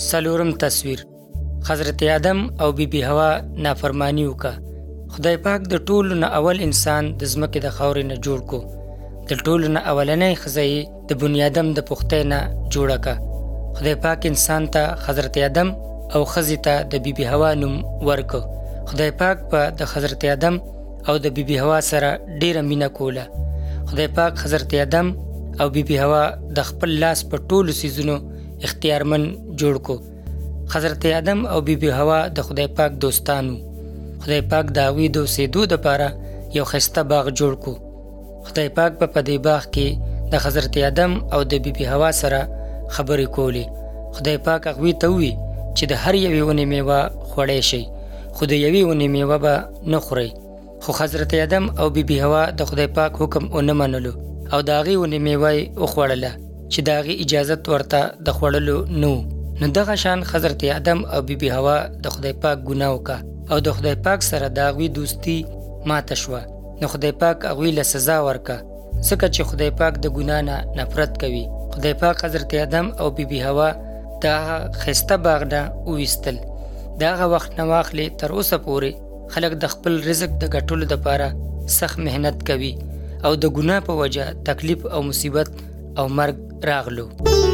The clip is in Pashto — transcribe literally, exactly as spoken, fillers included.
څلورم تصویر حضرت آدم او بی بی حوا نافرمانی وکړه. خدای پاک د ټولو نه اول انسان د ځمکې د خاورې نه جوړ کو. د ټولو نه اولنۍ ښځه یې د بني آدم د پختۍ نه جوړه کړه. خدای پاک انسان ته حضرت آدم او ښځې ته د بی بی حوا نوم ورکړ. خدای پاک په د حضرت آدم او د بی بی حوا سره ډیره مینه کوله. خدای پاک حضرت آدم او بی بی حوا د خپل لاس په ټولو څیزونو اختیارمن جوړ کو. حضرت آدم او بی بی حوا د خدای پاک دوستانو. خدای پاک د هغوی د اوسېدو دپاره یو ښایسته باغ جوړ کو. خدای پاک په په دې باغ کې د حضرت آدم او د بی بی حوا سره خبرې کولې. خدای پاک هغوی ته ووی چې د هر یوې ونې میوه خوړی شئ، خو د یوې ونې میوه به نه خورئ. خو حضرت آدم او بی بی حوا د خدای پاک حکم ونه منلو او د هغې ونې میوه یې وخوړله چې د هغې اجازت ورته د خوړلو نه و. نو دغه شان حضرت آدم او بی بی حوا د خدای پاک ګناه وکړه او د خدای پاک سره د هغوی دوستي ماته شوه. نو خدای پاک هغوی له سزا ورکړه ځکه چې خدای پاک د ګناه نه نفرت کوي. خدای پاک حضرت آدم او بی بی حوا د هغه ښایسته باغ نه وویستل. د هغه وخت نه واخلې تر اوسه پورې خلک د خپل رزق د ګټلو دپاره سخت محنت کوي او د ګناه په وجه تکلیف او مصیبت او مرګ راغلو.